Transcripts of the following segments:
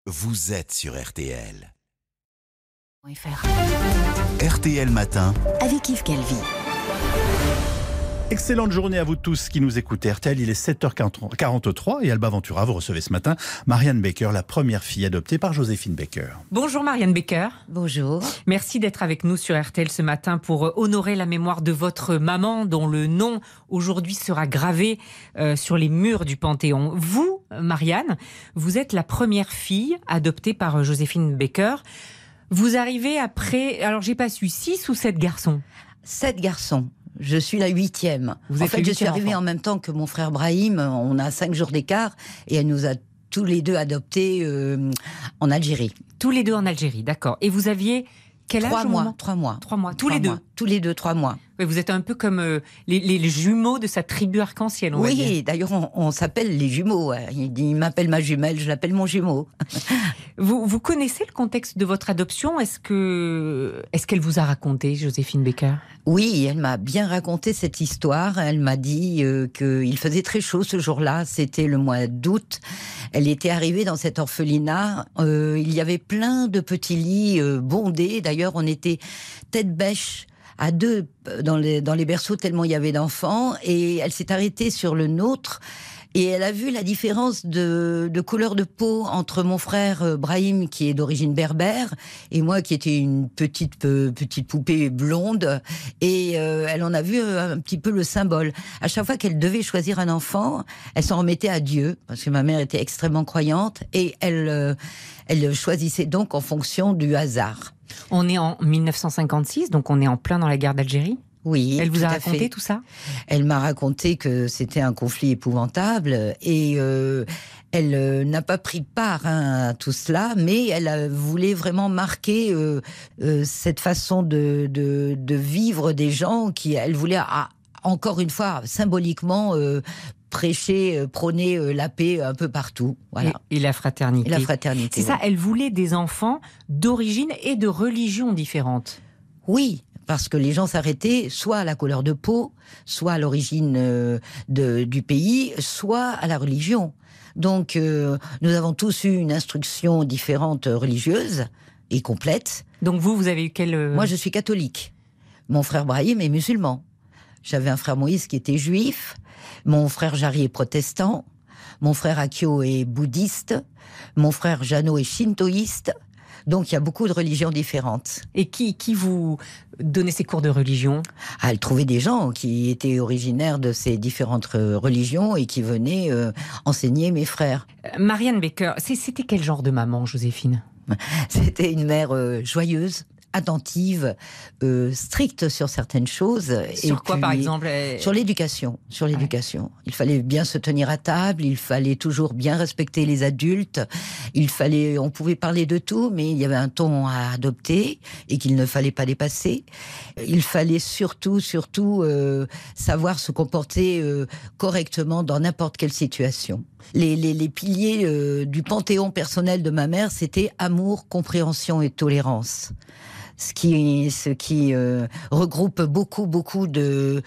Vous êtes sur RTL. .fr. RTL Matin. Avec Yves Calvi. Excellente journée à vous tous qui nous écoutez. RTL, il est 7h43 et Alba Ventura, vous recevez ce matin Marianne Baker, la première fille adoptée par Joséphine Baker. Bonjour Marianne Baker. Bonjour. Merci d'être avec nous sur RTL ce matin pour honorer la mémoire de votre maman dont le nom aujourd'hui sera gravé sur les murs du Panthéon. Vous, Marianne, vous êtes la première fille adoptée par Joséphine Baker. Vous arrivez après, alors j'ai pas su, 6 ou 7 garçons? 7 garçons. Je suis la 8e. Vous En êtes fait, le je suis 8e arrivée enfant. en même temps que mon frère Brahim. On a 5 jours d'écart et elle nous a tous les deux adoptés en Algérie. Tous les deux en Algérie, d'accord. Et vous aviez quel âge 3 au mois. moment 3 mois. 3 mois. Tous les deux. Tous les deux, 3 mois. Oui, vous êtes un peu comme les jumeaux de sa tribu arc-en-ciel, on va dire. Oui, d'ailleurs, on s'appelle les jumeaux. Il m'appelle ma jumelle, je l'appelle mon jumeau. Vous connaissez le contexte de votre adoption? Est-ce qu'elle vous a raconté, Joséphine Baker? Oui, elle m'a bien raconté cette histoire. Elle m'a dit qu'il faisait très chaud ce jour-là. C'était le mois d'août. Elle était arrivée dans cet orphelinat. Il y avait plein de petits lits bondés. D'ailleurs, on était tête bêche à 2 dans les berceaux tellement il y avait d'enfants. Et elle s'est arrêtée sur le nôtre. Et elle a vu la différence de couleur de peau entre mon frère Brahim, qui est d'origine berbère, et moi, qui étais une petite poupée blonde. Et elle en a vu un petit peu le symbole. À chaque fois qu'elle devait choisir un enfant, elle s'en remettait à Dieu, parce que ma mère était extrêmement croyante, et elle choisissait donc en fonction du hasard. On est en 1956, donc on est en plein dans la guerre d'Algérie. Oui, Elle vous a tout à raconté fait. tout ça? Elle m'a raconté que c'était un conflit épouvantable et elle n'a pas pris part à tout cela, mais elle voulait vraiment marquer cette façon de vivre des gens qui, elle voulait encore une fois symboliquement prêcher, prôner la paix un peu partout. Voilà. Et la fraternité. Et la fraternité. C'est ça, elle voulait des enfants d'origine et de religion différentes. Oui. Parce que les gens s'arrêtaient soit à la couleur de peau, soit à l'origine du pays, soit à la religion. Donc, nous avons tous eu une instruction différente religieuse et complète. Donc vous avez eu quel... Moi, je suis catholique. Mon frère Brahim est musulman. J'avais un frère Moïse qui était juif. Mon frère Jarry est protestant. Mon frère Akio est bouddhiste. Mon frère Jeannot est shintoïste. Donc, il y a beaucoup de religions différentes. Et qui vous donnait ces cours de religion? Elle trouvait des gens qui étaient originaires de ces différentes religions et qui venaient enseigner mes frères. Marianne Baker, c'était quel genre de maman, Joséphine? C'était une mère joyeuse, attentive, stricte sur certaines choses. Sur quoi, par exemple? Sur l'éducation. Sur l'éducation. Ouais. Il fallait bien se tenir à table, il fallait toujours bien respecter les adultes, on pouvait parler de tout, mais il y avait un ton à adopter et qu'il ne fallait pas dépasser. Il fallait surtout savoir se comporter correctement dans n'importe quelle situation. Les piliers du panthéon personnel de ma mère, c'était amour, compréhension et tolérance. Ce qui regroupe beaucoup de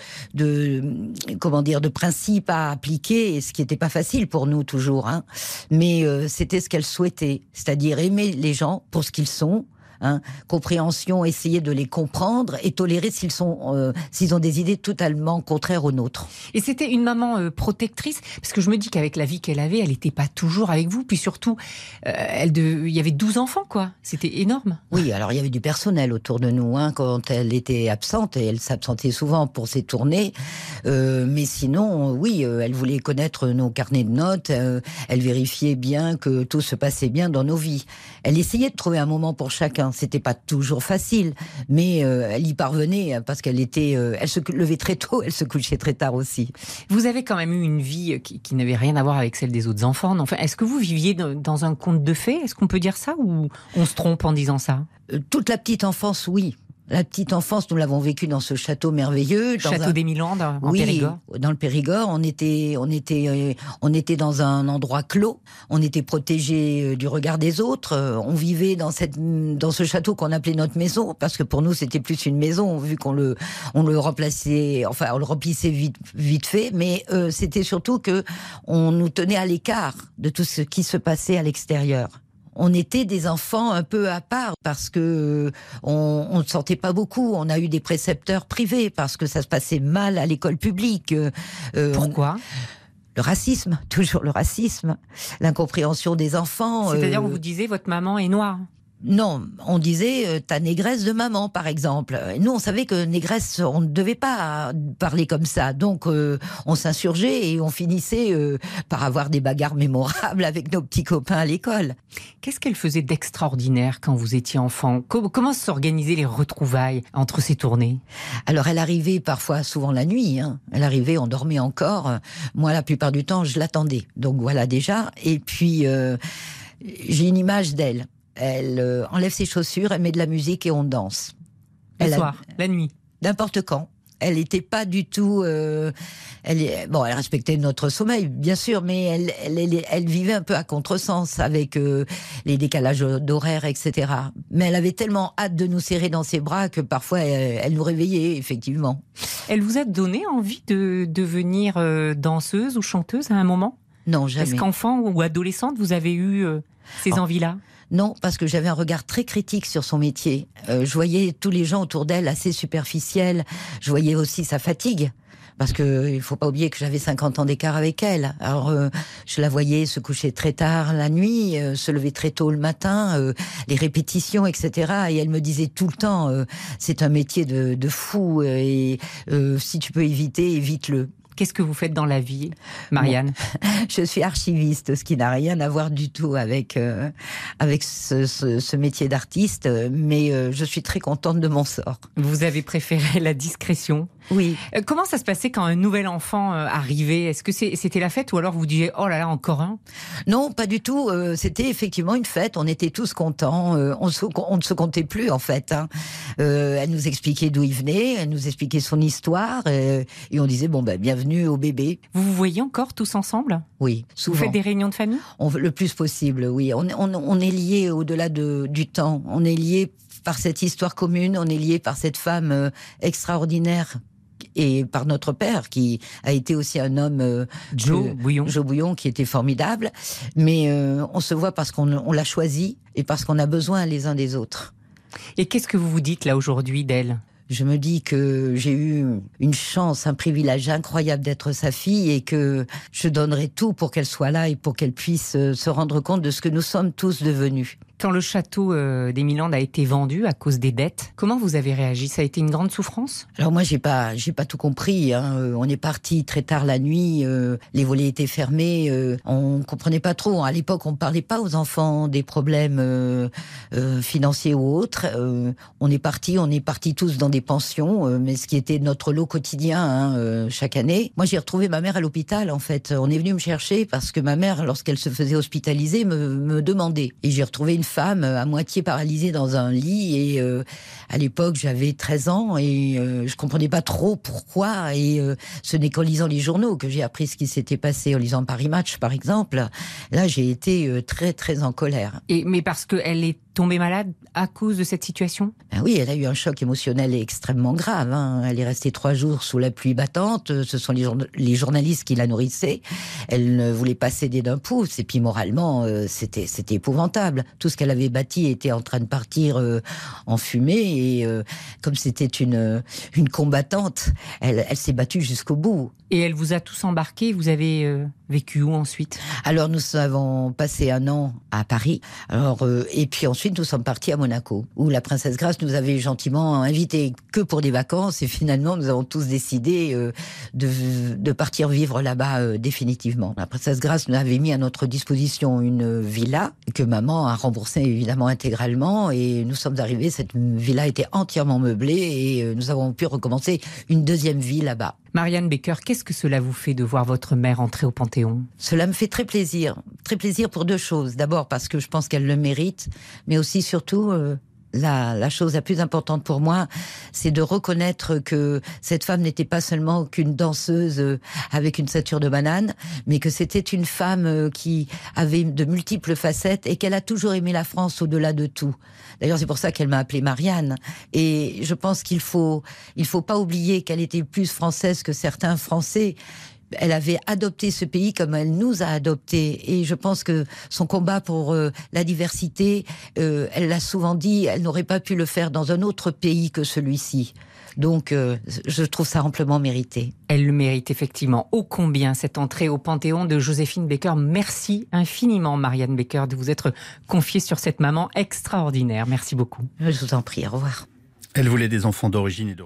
principes à appliquer, et ce qui n'était pas facile pour nous toujours, hein. Mais c'était ce qu'elle souhaitait, c'est-à-dire aimer les gens pour ce qu'ils sont. Compréhension, essayer de les comprendre et tolérer s'ils ont des idées totalement contraires aux nôtres. Et c'était une maman protectrice, parce que je me dis qu'avec la vie qu'elle avait, elle n'était pas toujours avec vous, puis surtout, il y avait 12 enfants, quoi. C'était énorme. Oui, alors il y avait du personnel autour de nous, quand elle était absente, et elle s'absentait souvent pour ses tournées, mais sinon, oui, elle voulait connaître nos carnets de notes, elle vérifiait bien que tout se passait bien dans nos vies. Elle essayait de trouver un moment pour chacun. C'était pas toujours facile, mais elle y parvenait parce qu'elle se levait très tôt, elle se couchait très tard aussi. Vous avez quand même eu une vie qui n'avait rien à voir avec celle des autres enfants. Enfin, est-ce que vous viviez dans un conte de fées? Est-ce qu'on peut dire ça, ou on se trompe en disant ça? Toute la petite enfance, oui. La petite enfance, nous l'avons vécue dans ce château merveilleux. Château d'Émilandes, en Périgord. Oui, dans le Périgord. On était dans un endroit clos. On était protégés du regard des autres. On vivait dans ce château qu'on appelait notre maison, parce que pour nous, c'était plus une maison, vu qu'on le remplaçait, enfin, on le remplissait vite fait. Mais c'était surtout que on nous tenait à l'écart de tout ce qui se passait à l'extérieur. on était des enfants un peu à part parce que on ne sortait pas beaucoup. On a eu des précepteurs privés parce que ça se passait mal à l'école publique. Pourquoi ? Le racisme, toujours le racisme, l'incompréhension des enfants. C'est-à-dire, on vous disait, votre maman est noire. Non, on disait ta négresse de maman, par exemple. Et nous, on savait que négresse, on ne devait pas parler comme ça. Donc, on s'insurgeait et on finissait par avoir des bagarres mémorables avec nos petits copains à l'école. Qu'est-ce qu'elle faisait d'extraordinaire quand vous étiez enfant ? Comment s'organisaient les retrouvailles entre ces tournées ? Alors, elle arrivait parfois, souvent la nuit. Elle arrivait, on dormait encore. Moi, la plupart du temps, je l'attendais. Donc, voilà déjà. Et puis, j'ai une image d'elle. Elle enlève ses chaussures, elle met de la musique et on danse. Le soir, la nuit. N'importe quand. Elle n'était pas du tout... elle respectait notre sommeil, bien sûr, mais elle vivait un peu à contresens avec les décalages d'horaire, etc. Mais elle avait tellement hâte de nous serrer dans ses bras que parfois elle nous réveillait, effectivement. Elle vous a donné envie de devenir danseuse ou chanteuse à un moment ? Non, jamais. Est-ce qu'enfant ou adolescente, vous avez eu ces envies-là ? Non, parce que j'avais un regard très critique sur son métier. Je voyais tous les gens autour d'elle assez superficiels. Je voyais aussi sa fatigue. Parce que il faut pas oublier que j'avais 50 ans d'écart avec elle. Alors, je la voyais se coucher très tard la nuit, se lever très tôt le matin, les répétitions, etc. Et elle me disait tout le temps, c'est un métier de fou. Et si tu peux éviter, évite-le. Qu'est-ce que vous faites dans la vie, Marianne ? Je suis archiviste, ce qui n'a rien à voir du tout avec ce métier d'artiste, mais je suis très contente de mon sort. Vous avez préféré la discrétion ? Oui. Comment ça se passait quand un nouvel enfant arrivait ? Est-ce que c'était la fête ou alors vous disiez « Oh là là, encore un » ? Non, pas du tout. C'était effectivement une fête. On était tous contents. On ne se comptait plus, en fait. Elle nous expliquait d'où il venait. Elle nous expliquait son histoire. Et on disait, bienvenue au bébé. Vous vous voyez encore tous ensemble ? Oui, souvent. Vous faites des réunions de famille ? Le plus possible, oui. On est liés au-delà du temps. On est liés par cette histoire commune. On est liés par cette femme extraordinaire. Et par notre père, qui a été aussi un homme... Joe Bouillon, qui était formidable. Mais on se voit parce qu'on l'a choisi et parce qu'on a besoin les uns des autres. Et qu'est-ce que vous vous dites là aujourd'hui d'elle ? Je me dis que j'ai eu une chance, un privilège incroyable d'être sa fille et que je donnerai tout pour qu'elle soit là et pour qu'elle puisse se rendre compte de ce que nous sommes tous devenus. Quand le château d'Émilande a été vendu à cause des dettes, comment vous avez réagi ? Ça a été une grande souffrance ? Alors moi, j'ai pas tout compris. On est parti très tard la nuit, les volets étaient fermés, on comprenait pas trop. À l'époque, on parlait pas aux enfants des problèmes financiers ou autres. On est partis tous dans des pensions, mais ce qui était notre lot quotidien chaque année. Moi, j'ai retrouvé ma mère à l'hôpital. En fait, on est venu me chercher parce que ma mère, lorsqu'elle se faisait hospitaliser, me demandait. Et j'ai retrouvé une femme à moitié paralysée dans un lit et à l'époque j'avais 13 ans et je comprenais pas trop pourquoi et ce n'est qu'en lisant les journaux que j'ai appris ce qui s'était passé, en lisant Paris Match par exemple. Là j'ai été très très en colère. Mais parce qu'elle est tombée malade à cause de cette situation ? Ben oui, elle a eu un choc émotionnel extrêmement grave. Elle est restée 3 jours sous la pluie battante. Ce sont les journalistes qui la nourrissaient. Elle ne voulait pas céder d'un pouce. Et puis moralement, c'était épouvantable. Tout ce qu'elle avait bâti était en train de partir en fumée. Et comme c'était une combattante, elle s'est battue jusqu'au bout. Et elle vous a tous embarqués. Vous avez vécu où ensuite ? Alors nous avons passé 1 an à Paris. Et puis ensuite nous sommes partis à Monaco, où la princesse Grace nous avait gentiment invités que pour des vacances. Et finalement nous avons tous décidé de partir vivre là-bas définitivement. La princesse Grace nous avait mis à notre disposition une villa que maman a remboursée évidemment intégralement. Et nous sommes arrivés, cette villa était entièrement meublée et nous avons pu recommencer une 2e vie là-bas. Marianne Becker, qu'est-ce que cela vous fait de voir votre mère entrer au Panthéon ? Cela me fait très plaisir pour 2 choses. D'abord parce que je pense qu'elle le mérite, mais aussi surtout la chose la plus importante pour moi, c'est de reconnaître que cette femme n'était pas seulement qu'une danseuse avec une ceinture de banane, mais que c'était une femme qui avait de multiples facettes et qu'elle a toujours aimé la France au-delà de tout. D'ailleurs, c'est pour ça qu'elle m'a appelée Marianne. Et je pense qu'il faut pas oublier qu'elle était plus française que certains Français. elle avait adopté ce pays comme elle nous a adoptés. Et je pense que son combat pour la diversité, elle l'a souvent dit, elle n'aurait pas pu le faire dans un autre pays que celui-ci. Donc, je trouve ça amplement mérité. Elle le mérite effectivement. Ô combien cette entrée au Panthéon de Joséphine Baker. Merci infiniment, Marianne Baker, de vous être confiée sur cette maman extraordinaire. Merci beaucoup. Je vous en prie, au revoir. Elle voulait des enfants d'origine et